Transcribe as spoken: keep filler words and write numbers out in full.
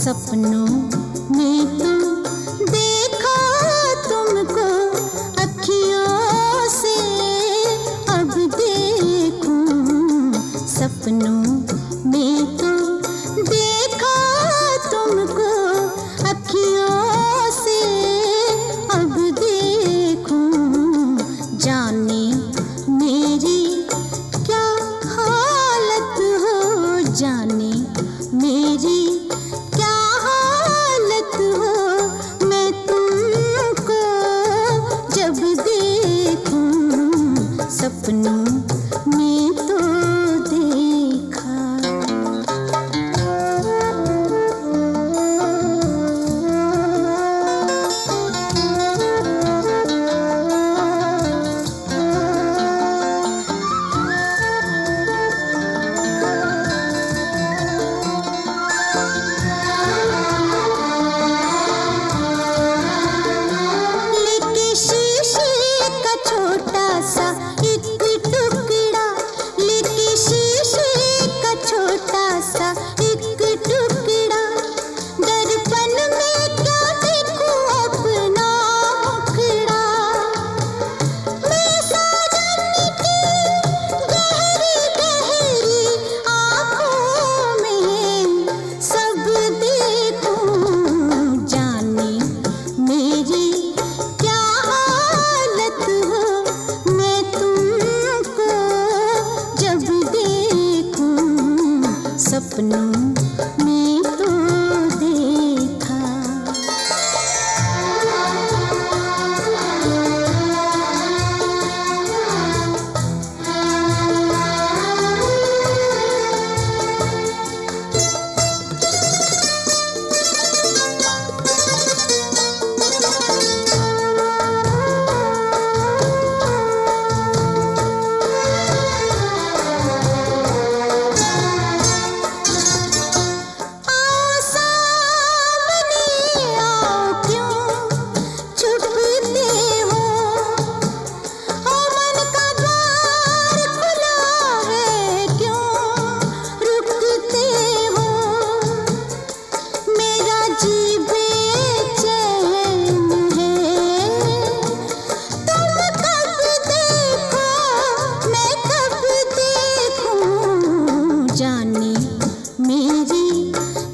सपनों में तो देखा तुमको अखियों से, अब देखूं सपनों में तो देखा तुमको अखियों से, अब देखूं जाने मेरी क्या हालत हो, जाने मेरी क्या हालत हो, मैं तुमको जब देखूं सपनों में तो देखा। लेके शीशे का छोटा सा एक टुकड़ा, लेके शीशे का छोटा सा एक टुकड़ा, दर्पण में क्या देखूं अपना मुखड़ा, मैं साजन की गहरी गहरी आँखों में सब देखूं, जाने मेरी क्या हालत हो, मैं तुमको जब देखूं सपनों में तो देखा। आओ सामने आओ, क्यों छुपते हो, ओ मन का द्वार खुला है, क्यों रुकते हो, मेरा जी बेचैन है, तुम कब देखो मैं कब देखूं, जाने मेरी